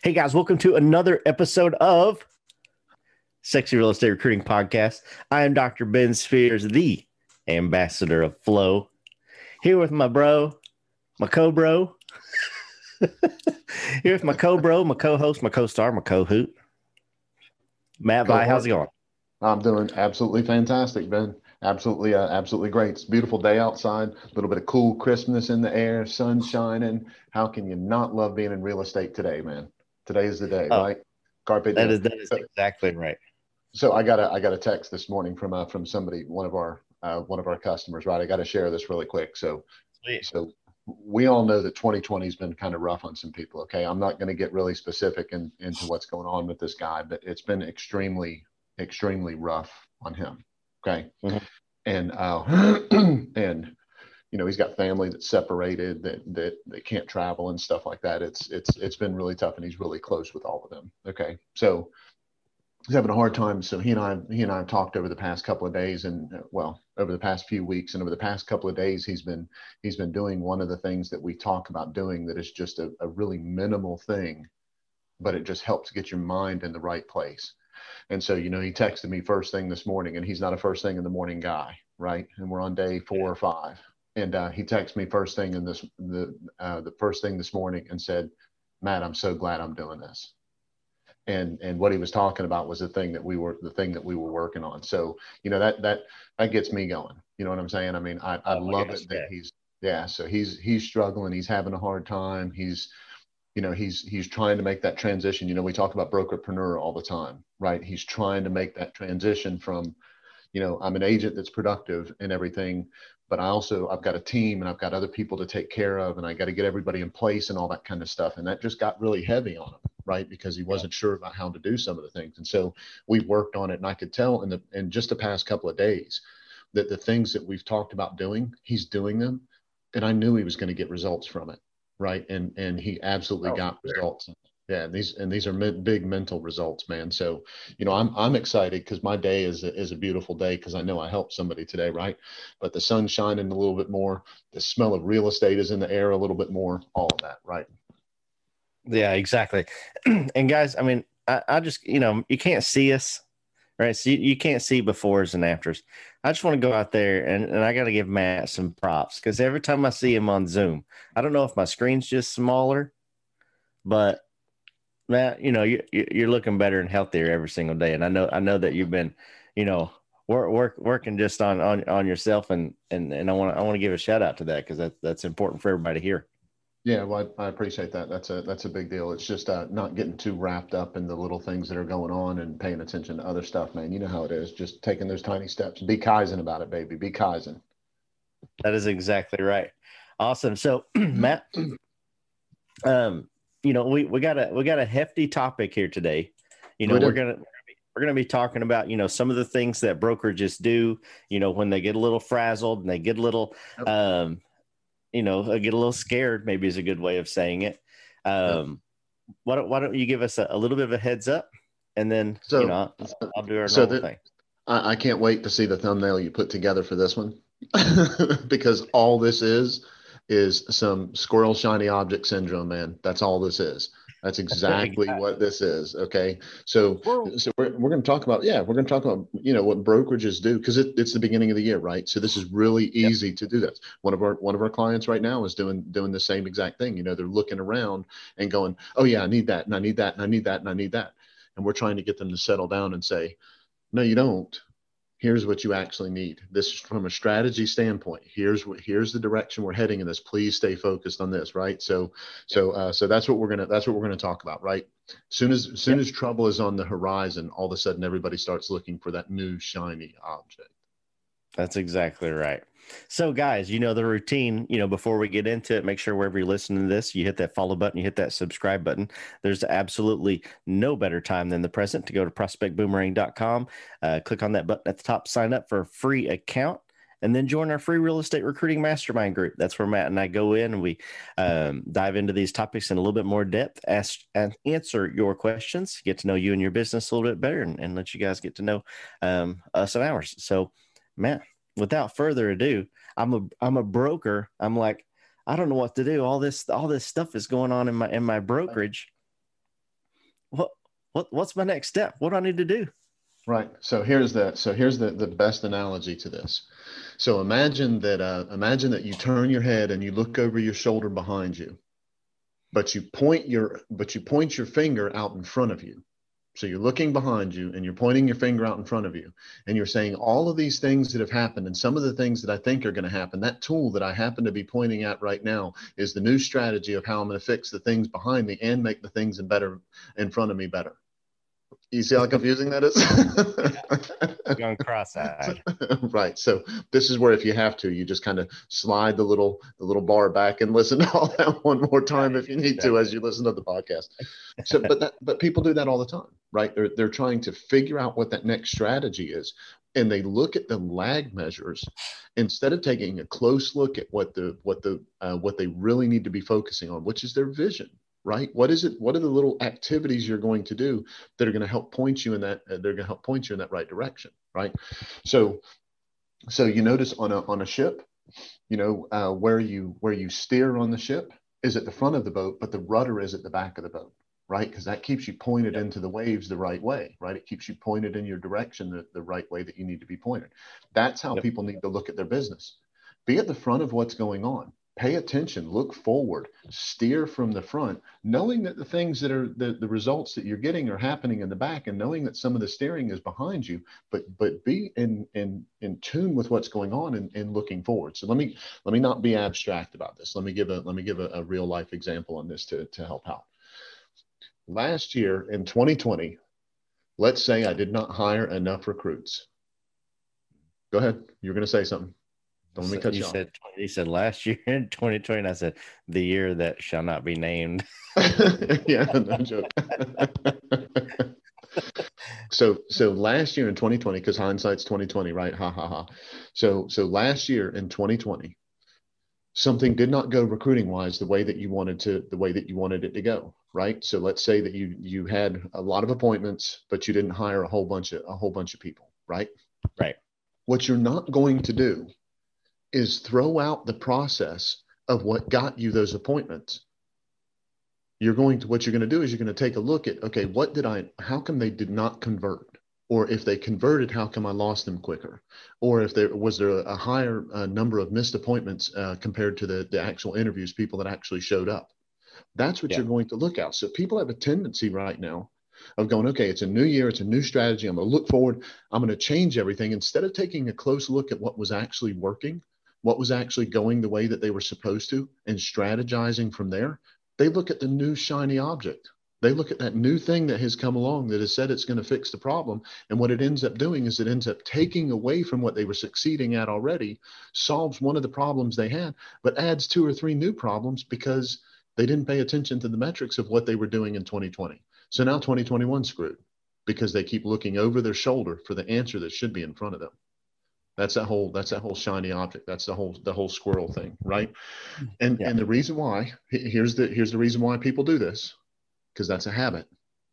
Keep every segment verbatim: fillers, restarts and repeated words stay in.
Hey guys, welcome to another episode of Sexy Real Estate Recruiting Podcast. I am Doctor Ben Spears, the ambassador of Flow, here with my bro, my co-bro, here with my co-bro, my co-host, my co-star, my co-hoot, Matt Vi. How's it going? I'm doing absolutely fantastic, Ben. Absolutely, uh, absolutely great. It's a beautiful day outside, a little bit of cool crispness in the air, sun shining. How can you not love being in real estate today, man? Today is the day, Oh, right? Carpe that diem. is that is So, exactly right. so I got a I got a text this morning from uh, from somebody, one of our uh, one of our customers, right? I got to share this really quick. So Sweet. so we all know that twenty twenty has been kind of rough on some people. Okay, I'm not going to get really specific in, into what's going on with this guy, but it's been extremely extremely rough on him. Okay, Mhm. and uh, and you know he's got family that's separated that that that can't travel and stuff like that. It's it's it's been really tough, and he's really close with all of them. Okay, so he's having a hard time. So he and I he and I have talked over the past couple of days, and uh, well, over the past few weeks, and over the past couple of days, he's been he's been doing one of the things that we talk about doing that is just a, a really minimal thing, but it just helps get your mind in the right place. And so, you know, he texted me first thing this morning, and he's not a first thing in the morning guy, right? And we're on day four or five. And uh, he texted me first thing in this the uh, the first thing this morning and said, "Matt, I'm so glad I'm doing this." And and what he was talking about was the thing that we were the thing that we were working on. So, you know, that that that gets me going. You know what I'm saying? I mean, I I Oh my love gosh, it that yeah. he's yeah. So he's he's struggling. He's having a hard time. He's you know he's he's trying to make that transition. You know, we talk about brokerpreneur all the time, right? He's trying to make that transition from, you know, I'm an agent that's productive and everything, but I also I've got a team and I've got other people to take care of, and I got to get everybody in place and all that kind of stuff. And that just got really heavy on him, right? Because he Yeah. wasn't sure about how to do some of the things. And so we worked on it, and I could tell in the in just the past couple of days that the things that we've talked about doing, he's doing them, and I knew he was going to get results from it, right? And and he absolutely Oh, got sure. results. Yeah, and these and these are big mental results, man. So, you know, I'm I'm excited because my day is a, is a beautiful day because I know I helped somebody today, right? But the sun's shining a little bit more, the smell of real estate is in the air a little bit more, all of that, right? Yeah, exactly. And guys, I mean, I, I just, you know, you can't see us, right? So you, you can't see befores and afters. I just want to go out there and, and I got to give Matt some props because every time I see him on Zoom, I don't know if my screen's just smaller, but Matt, you know, you, you- you're looking better and healthier every single day. And I know, I know that you've been, you know, work, work, working just on, on, on yourself. And, and, and I want to, I want to give a shout out to that because that, that's important for everybody to hear. Yeah, well, I, I appreciate that. That's a that's a big deal. It's just uh, not getting too wrapped up in the little things that are going on and paying attention to other stuff, man. You know how it is. Just taking those tiny steps. Be Kaizen about it, baby. Be Kaizen. That is exactly right. Awesome. So Matt, um, you know, we, we got a, we got a hefty topic here today. You know, We we're do. going to, we're going to be talking about, you know, some of the things that brokerages do, you know, when they get a little frazzled and they get a little, Yep. um, you know, get a little scared, maybe is a good way of saying it. Yep. Um, why don't, why don't you give us a, a little bit of a heads up and then, you know, So, I'll, I'll do our so normal that thing. I, I can't wait to see the thumbnail you put together for this one, because all this is is some squirrel shiny object syndrome, man. That's all this is. That's exactly Exactly. what this is. Okay, so Squirrel. so we're, we're going to talk about yeah, we're going to talk about you know what brokerages do because it, it's the beginning of the year, right? So this is really Yep. easy to do this. One of our one of our clients right now is doing doing the same exact thing. You know, they're looking around and going, oh yeah, I need that, and I need that, and I need that, and I need that, and we're trying to get them to settle down and say, no, you don't. Here's what you actually need. This is from a strategy standpoint. Here's what here's the direction we're heading in this. Please stay focused on this, right? So Yep. so uh, so that's what we're gonna that's what we're gonna talk about, right? Soon as soon Yep. as trouble is on the horizon, all of a sudden everybody starts looking for that new shiny object. That's exactly right. So, guys, you know the routine. You know, before we get into it, make sure wherever you're listening to this, you hit that follow button, you hit that subscribe button. There's absolutely no better time than the present to go to prospect boomerang dot com. Uh, click on that button at the top, sign up for a free account, and then join our free real estate recruiting mastermind group. That's where Matt and I go in and we um, dive into these topics in a little bit more depth, ask and answer your questions, get to know you and your business a little bit better, and, and let you guys get to know um, us and ours. So, Matt, without further ado, I'm a I'm a broker. I'm like, I don't know what to do. All this all this stuff is going on in my in my brokerage. what what's my next step? What do I need to do? Right. So here's the so here's the the best analogy to this. So imagine that uh, imagine that you turn your head and you look over your shoulder behind you, but you point your but you point your finger out in front of you. So you're looking behind you and you're pointing your finger out in front of you and you're saying all of these things that have happened and some of the things that I think are going to happen. That tool that I happen to be pointing at right now is the new strategy of how I'm going to fix the things behind me and make the things in better in front of me better. You see how confusing that is? Going cross-eyed. Right. So this is where if you have to, you just kind of slide the little the little bar back and listen to all that one more time if you need to as you listen to the podcast. So but that but people do that all the time, right? They're they're trying to figure out what that next strategy is. And they look at the lag measures instead of taking a close look at what the what the uh, what they really need to be focusing on, which is their vision. Right? What is it? What are the little activities you're going to do that are going to help point you in that? Uh, they're going to help point you in that right direction, right? So, so you notice on a on a ship, you know, uh, where you where you steer on the ship is at the front of the boat, but the rudder is at the back of the boat, right? Because that keeps you pointed yep. into the waves the right way, right? It keeps you pointed in your direction the, the right way that you need to be pointed. That's how yep. people need to look at their business. Be at the front of what's going on. Pay attention, look forward, steer from the front, knowing that the things that are the, the results that you're getting are happening in the back and knowing that some of the steering is behind you, but but be in in in tune with what's going on and, and looking forward. So let me let me not be abstract about this. Let me give a let me give a, a real life example on this to, to help out. Last year in twenty twenty, let's say I did not hire enough recruits. Go ahead. You're going to say something. Don't let me cut you, you said, off. You said last year in twenty twenty, and I said the year that shall not be named. Yeah, no joke. so, so last year in twenty twenty, because hindsight's twenty twenty, right? Ha ha ha. So, so last year in twenty twenty, something did not go recruiting wise the way that you wanted to, the way that you wanted it to go, right? So let's say that you you had a lot of appointments, but you didn't hire a whole bunch of a whole bunch of people, right? Right. What you're not going to do is throw out the process of what got you those appointments. You're going to, what you're going to do is you're going to take a look at, okay, what did I, how come they did not convert? Or if they converted, how come I lost them quicker? Or if there was there a higher uh, number of missed appointments uh, compared to the, the actual interviews, people that actually showed up. That's what yeah. you're going to look at. So people have a tendency right now of going, okay, it's a new year, it's a new strategy. I'm going to look forward. I'm going to change everything. Instead of taking a close look at what was actually working, what was actually going the way that they were supposed to and strategizing from there, they look at the new shiny object. They look at that new thing that has come along that has said it's going to fix the problem. And what it ends up doing is it ends up taking away from what they were succeeding at already, solves one of the problems they had, but adds two or three new problems because they didn't pay attention to the metrics of what they were doing in twenty twenty. So now twenty twenty-one screwed because they keep looking over their shoulder for the answer that should be in front of them. That's that whole, that's that whole shiny object. That's the whole, the whole squirrel thing. Right. And, yeah. and the reason why, here's the, here's the reason why people do this, because that's a habit,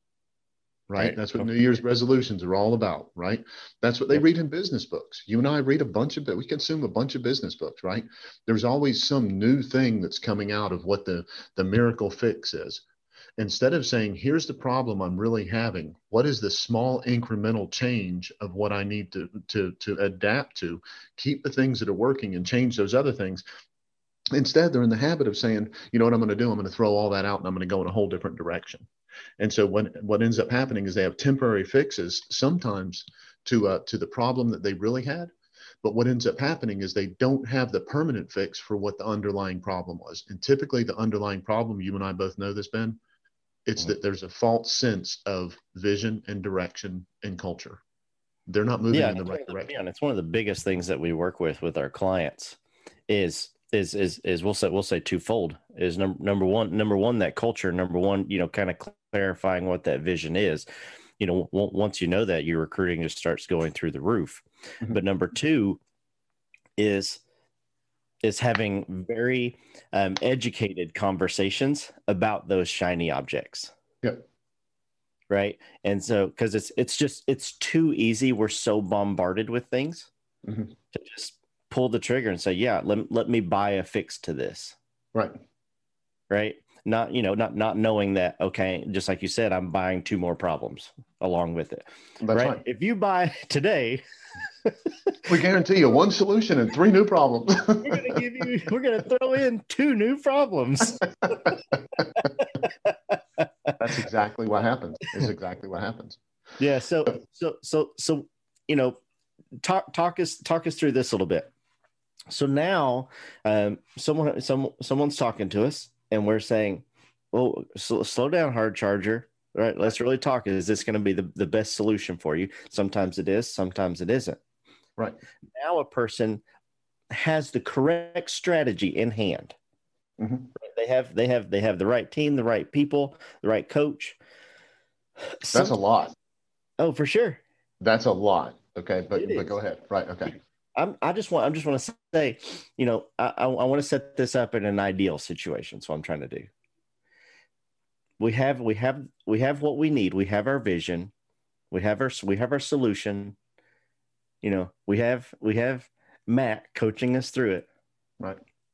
right? right? That's what okay. New Year's resolutions are all about, right? That's what they yep. read in business books. You and I read a bunch of, we consume a bunch of business books, right? There's always some new thing that's coming out of what the, the miracle fix is. Instead of saying, here's the problem I'm really having, what is the small incremental change of what I need to, to, to adapt to, keep the things that are working and change those other things. Instead, they're in the habit of saying, you know what I'm going to do? I'm going to throw all that out and I'm going to go in a whole different direction. And so when, what ends up happening is they have temporary fixes sometimes to, uh, to the problem that they really had. But what ends up happening is they don't have the permanent fix for what the underlying problem was. And typically the underlying problem, you and I both know this, Ben, it's that there's a false sense of vision and direction and culture. They're not moving yeah, in the right direction. And it's one of the biggest things that we work with with our clients is is is is we'll say we'll say twofold is number number one number one that culture, number one, you know, kind of clarifying what that vision is. You know, w- once you know that, your recruiting just starts going through the roof. Mm-hmm. But number two is is having very um, educated conversations about those shiny objects. Yep. Right. And so, because it's it's just it's too easy. We're so bombarded with things mm-hmm. to just pull the trigger and say, yeah, let, let me buy a fix to this. Right. Right. not, you know, not, not knowing that, okay, just like you said, I'm buying two more problems along with it. That's Right. right. If you buy today, We guarantee you one solution and three new problems. we're going to give you, we're going to throw in two new problems. That's exactly what happens. Is exactly what happens. Yeah. So, so, so, so, you know, talk, talk us, talk us through this a little bit. So now, um, someone, some, someone's talking to us, and we're saying, "Well, so, slow down, hard charger. Right? Let's really talk. Is this going to be the, the best solution for you? Sometimes it is, sometimes it isn't." Right. Now, a person has the correct strategy in hand. Mm-hmm. They have, they have, they have the right team, the right people, the right coach. That's Sometimes, a lot. oh, for sure. That's a lot. Okay, but It but is. go ahead. Right. Okay. I'm, I just want, I just want to say, you know, I, I, I want to set this up in an ideal situation. So I'm trying to do. We have, we have, we have what we need. We have our vision. We have our, we have our solution. You know, we have, we have Matt coaching us through it. Right.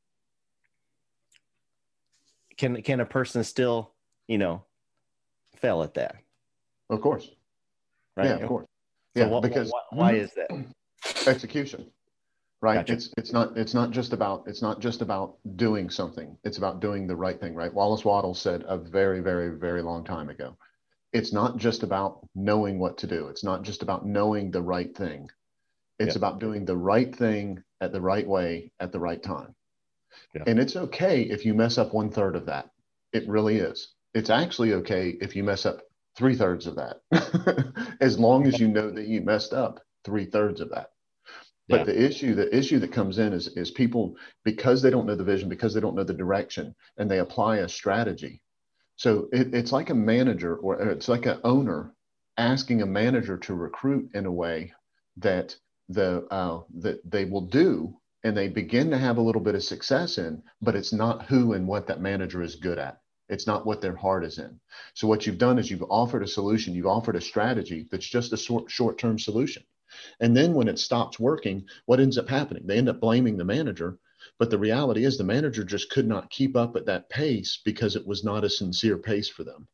Can, can a person still, you know, fail at that? Of course. Right. Yeah, of course. So Yeah, what, because why, why is that? execution. Right. Gotcha. It's it's not it's not just about it's not just about doing something. It's about doing the right thing. Right. Wallace Waddles said a very, very, very long time ago. It's not just about knowing what to do. It's not just about knowing the right thing. It's Yeah. about doing the right thing at the right way at the right time. Yeah. And it's okay if you mess up one third of that. It really is. It's actually okay if you mess up three thirds of that, as long as you know that you messed up three thirds of that. But Yeah. the issue, the issue that comes in is, is people, because they don't know the vision, because they don't know the direction, and they apply a strategy. So it, it's like a manager, or it's like an owner asking a manager to recruit in a way that the uh, that they will do, and they begin to have a little bit of success in, but it's not who and what that manager is good at. It's not what their heart is in. So what you've done is you've offered a solution, you've offered a strategy that's just a short, short-term solution. And then when it stops working, what ends up happening? They end up blaming the manager. But the reality is the manager just could not keep up at that pace because it was not a sincere pace for them.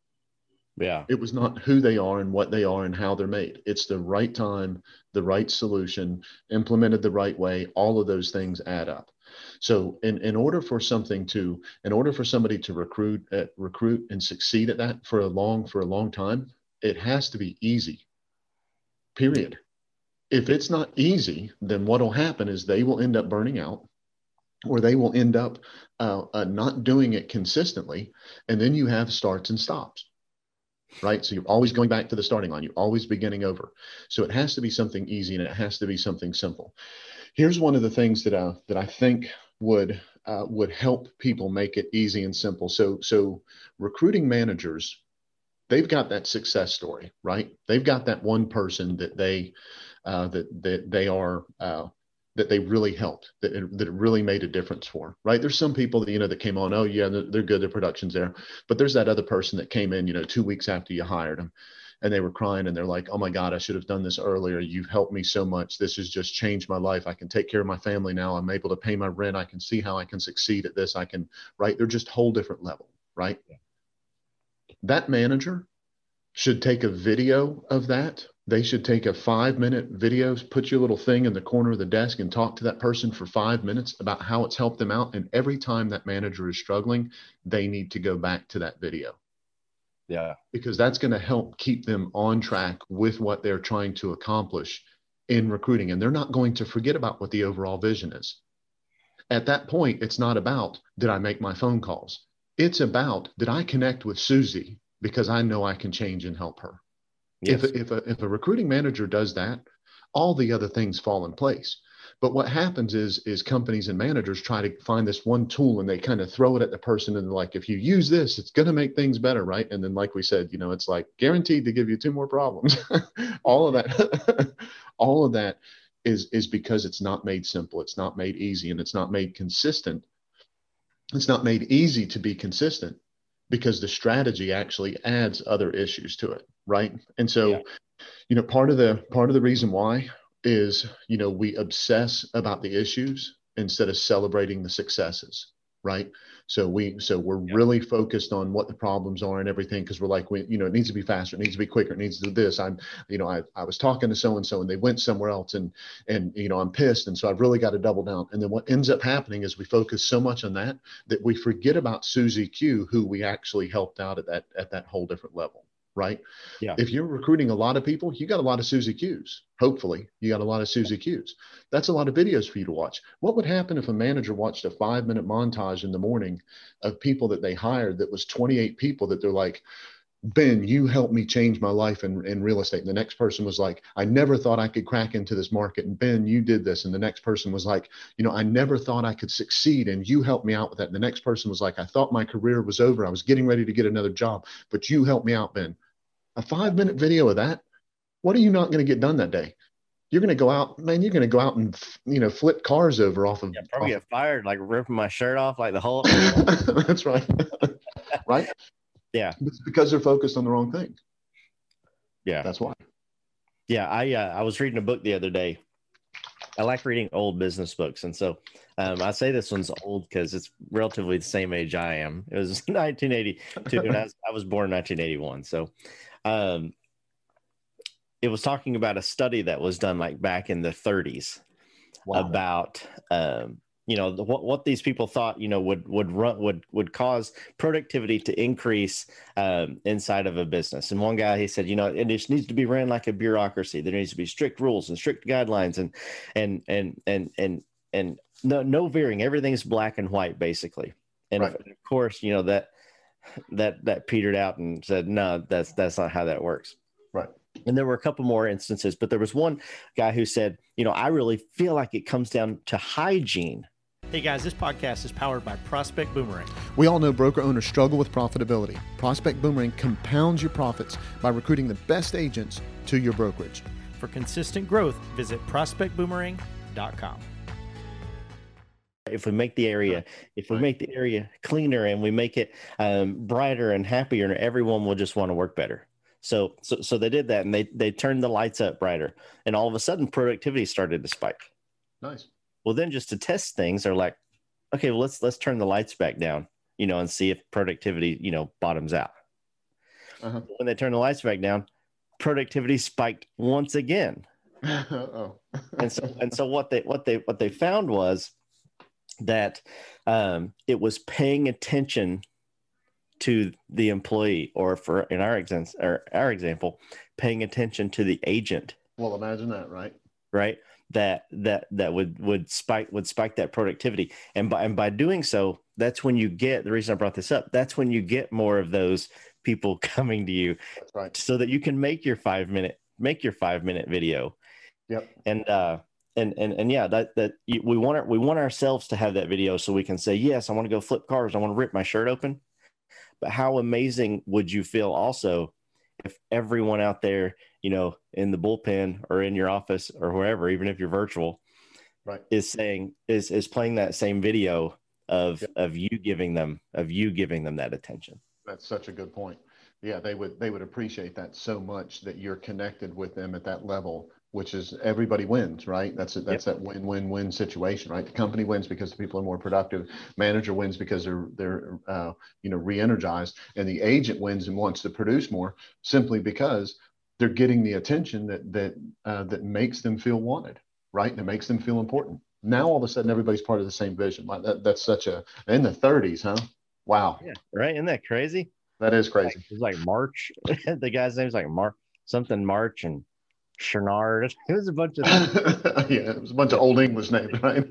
Yeah. It was not who they are and what they are and how they're made. It's the right time, the right solution, implemented the right way. All of those things add up. So in, in order for something to, in order for somebody to recruit, uh, recruit and succeed at that for a long, for a long time, it has to be easy, period. If it's not easy, then what will happen is they will end up burning out, or they will end up uh, uh, not doing it consistently. And then you have starts and stops, right? So you're always going back to the starting line. You're always beginning over. So it has to be something easy, and it has to be something simple. Here's one of the things that, uh, that I think would, uh, would help people make it easy and simple. So, so recruiting managers, they've got that success story, right? They've got that one person that they, uh, that, that they are, uh, that they really helped, that it, that it really made a difference for, right? There's some people that, you know, that came on, oh yeah, they're, they're good, their production's there. But there's that other person that came in, you know, two weeks after you hired them, and they were crying and they're like, oh my God, I should have done this earlier. You've helped me so much. This has just changed my life. I can take care of my family now. I'm able to pay my rent. I can see how I can succeed at this. I can, right? They're just a whole different level, right? Yeah. That manager should take a video of that. They should take a five minute video, put your little thing in the corner of the desk and talk to that person for five minutes about how it's helped them out. And every time that manager is struggling, they need to go back to that video. Yeah. Because that's going to help keep them on track with what they're trying to accomplish in recruiting. And they're not going to forget about what the overall vision is. At that point, it's not about, did I make my phone calls? It's about, did I connect with Susie because I know I can change and help her? Yes. If, if, a, if a recruiting manager does that, all the other things fall in place. But what happens is, is companies and managers try to find this one tool and they kind of throw it at the person and like, if you use this, it's going to make things better, right? And then like we said, you know, it's like guaranteed to give you two more problems. all of that, all of that is, is because it's not made simple. It's not made easy, and it's not made consistent. It's not made easy to be consistent because the strategy actually adds other issues to it, right? And so, yeah. you know, part of the part of the reason why is, you know, we obsess about the issues instead of celebrating the successes. right? So we, so we're Yeah. really focused on what the problems are and everything. Cause we're like, we, you know, it needs to be faster. It needs to be quicker. It needs to do this. I'm, you know, I, I was talking to so-and-so and they went somewhere else and, and, you know, I'm pissed. And so I've really got to double down. And then what ends up happening is we focus so much on that, that we forget about Susie Q, who we actually helped out at that, at that whole different level. Right. Yeah. If you're recruiting a lot of people, you got a lot of Susie Qs. Hopefully you got a lot of Susie Qs. That's a lot of videos for you to watch. What would happen if a manager watched a five minute montage in the morning of people that they hired that was twenty-eight people that they're like, Ben, you helped me change my life in, in real estate. And the next person was like, I never thought I could crack into this market. And Ben, you did this. And the next person was like, you know, I never thought I could succeed. And you helped me out with that. And the next person was like, I thought my career was over. I was getting ready to get another job, but you helped me out, Ben. A five minute video of that, what are you not going to get done that day? You're going to go out, man, you're going to go out and, you know, flip cars over off of. Yeah, probably off get fired, like ripping my shirt off like the whole. That's right. Right? Yeah. It's because they're focused on the wrong thing. Yeah. That's why. Yeah. I, uh, I was reading a book the other day. I like reading old business books. And so um, I say this one's old because it's relatively the same age I am. It was nineteen eighty-two and I was, I was born in nineteen eighty-one. So um, it was talking about a study that was done like back in the thirties. Wow. About, um, you know, the, what, what these people thought, you know, would, would run, would, would cause productivity to increase um, inside of a business. And one guy, he said, you know, it just needs to be ran like a bureaucracy. There needs to be strict rules and strict guidelines and, and, and, and, and, and no, no veering. Everything's black and white basically. And right. of, of course, you know, that, that, that petered out and said, no, that's, that's not how that works. Right. And there were a couple more instances, but there was one guy who said, you know, I really feel like it comes down to hygiene. Hey guys, this podcast is powered by Prospect Boomerang. We all know broker owners struggle with profitability. Prospect Boomerang compounds your profits by recruiting the best agents to your brokerage. For consistent growth, visit prospect boomerang dot com. If we make the area, if we make the area cleaner and we make it um, brighter and happier, everyone will just want to work better. So, so, so they did that, and they they turned the lights up brighter, and all of a sudden, productivity started to spike. Nice. Well, then just to test things, they're like, okay, well, let's let's turn the lights back down, you know, and see if productivity, you know, bottoms out. Uh-huh. When they turn the lights back down, productivity spiked once again. Uh-oh. and so and so what they what they what they found was that um, it was paying attention to the employee, or for in our example, or our example, paying attention to the agent. Well, imagine that, right? Right. That that that would would spike would spike that productivity, and by and by doing so, that's when you get the reason I brought this up. That's when you get more of those people coming to you, that's right, so that you can make your five minute make your five minute video. Yep. And uh, and and and yeah, that that you, we want our, we want ourselves to have that video so we can say, yes, I want to go flip cars. I want to rip my shirt open. But how amazing would you feel also if everyone out there, you know, in the bullpen or in your office or wherever, even if you're virtual, right, is saying is is playing that same video of yep. of you giving them of you giving them that attention. That's such a good point. Yeah, they would they would appreciate that so much, that you're connected with them at that level, which is everybody wins, right? That's it. That's yep. that win-win-win situation, right? The company wins because the people are more productive. Manager wins because they're they're uh, you know re-energized, and the agent wins and wants to produce more simply because they're getting the attention that that uh, that makes them feel wanted, right? That makes them feel important. Now all of a sudden everybody's part of the same vision. Like that, that's such a in the thirties, huh? Wow. Yeah, right. Isn't that crazy? That is crazy. It's like, like March. The guy's name's like Mark something March and Chernard. It was a bunch of yeah, it was a bunch of old English names, right?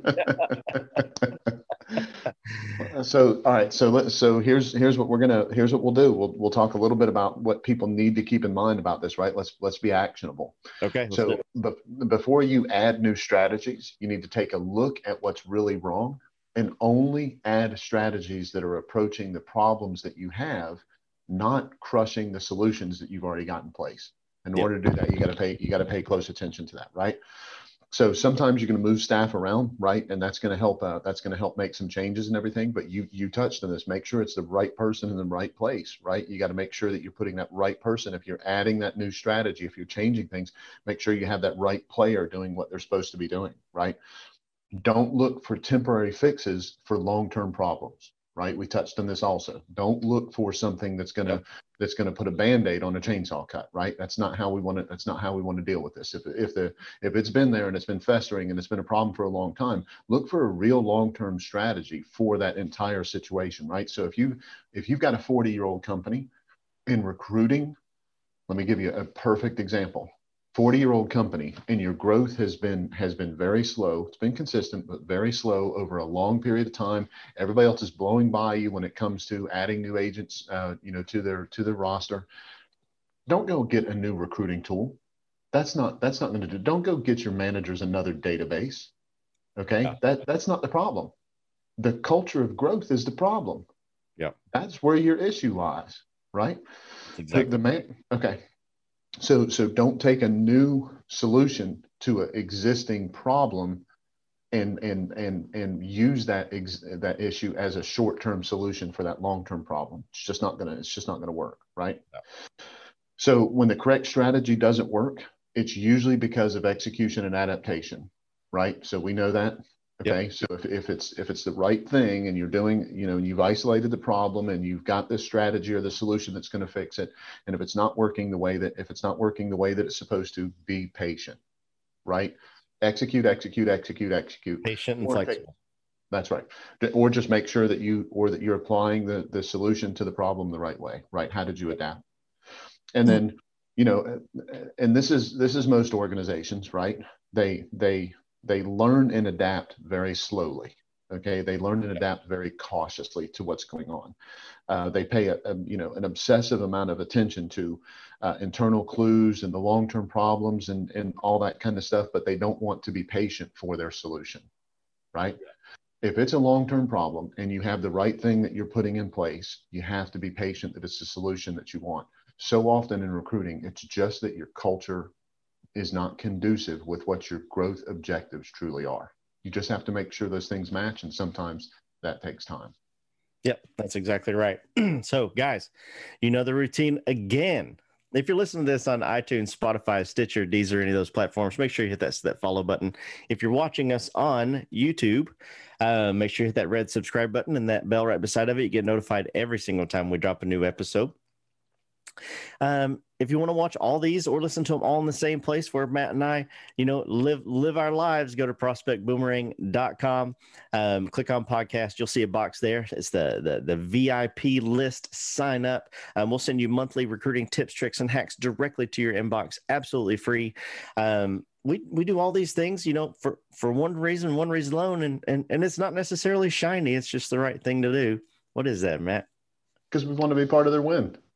So, all right. So, let, so here's here's what we're gonna here's what we'll do. We'll we'll talk a little bit about what people need to keep in mind about this, right? Let's let's be actionable. Okay. So, but before you add new strategies, you need to take a look at what's really wrong, and only add strategies that are approaching the problems that you have, not crushing the solutions that you've already got in place. In order to do that, you got to pay, you got to pay close attention to that, right? So sometimes you're going to move staff around, right? And that's going to help, uh, that's going to help make some changes and everything, but you, you touched on this, make sure it's the right person in the right place, right? You got to make sure that you're putting that right person. If you're adding that new strategy, if you're changing things, make sure you have that right player doing what they're supposed to be doing, right? Don't look for temporary fixes for long-term problems, right? We touched on this also. Don't look for something that's going to yep. that's going to put a Band-Aid on a chainsaw cut, right? That's not how we want to that's not how we want to deal with this. If if the if it's been there and it's been festering and it's been a problem for a long time, look for a real long-term strategy for that entire situation, right? So if you if you've got a forty-year-old company in recruiting, let me give you a perfect example. forty-year-old company, and your growth has been has been very slow. It's been consistent, but very slow over a long period of time. Everybody else is blowing by you when it comes to adding new agents, uh, you know, to their to their roster. Don't go get a new recruiting tool. That's not that's not going to do. Don't go get your managers another database. Okay, yeah. that that's not the problem. The culture of growth is the problem. Yeah, that's where your issue lies, right? Exactly. The, the man. Okay. So, so don't take a new solution to an existing problem and and and and use that ex, that issue as a short-term solution for that long-term problem. It's just not gonna it's just not gonna work, right? No. So when the correct strategy doesn't work, it's usually because of execution and adaptation, right? So we know that. Okay, yep. So if, if it's if it's the right thing and you're doing, you know, and you've isolated the problem and you've got this strategy or the solution that's going to fix it, and if it's not working the way that if it's not working the way that it's supposed to, be patient, right? Execute, execute, execute, execute. Patient and flexible. That's right. Or just make sure that you or that you're applying the the solution to the problem the right way, right? How did you adapt? And then, you know, and this is this is most organizations, right? They they They learn and adapt very slowly. Okay, they learn and adapt very cautiously to what's going on. Uh, they pay a, a you know an obsessive amount of attention to uh, internal clues and the long-term problems and and all that kind of stuff, but they don't want to be patient for their solution, right? If it's a long-term problem and you have the right thing that you're putting in place, you have to be patient that it's the solution that you want. So often in recruiting, it's just that your culture is not conducive with what your growth objectives truly are. You just have to make sure those things match, and sometimes that takes time. Yep, that's exactly right. So, guys, you know the routine again. If you're listening to this on iTunes, Spotify, Stitcher, Deezer, any of those platforms, make sure you hit that, that follow button. If you're watching us on YouTube, uh, make sure you hit that red subscribe button and that bell right beside of it. You get notified every single time we drop a new episode. Um, if you want to watch all these or listen to them all in the same place where Matt and I, you know, live live our lives, go to prospect boomerang dot com, um, click on podcast. You'll see a box there. It's the the, the V I P list. Sign up. Um, we'll send you monthly recruiting tips, tricks, and hacks directly to your inbox, absolutely free. Um, we we do all these things, you know, for for one reason, one reason alone, and and and it's not necessarily shiny. It's just the right thing to do. What is that, Matt? Because we want to be part of their win.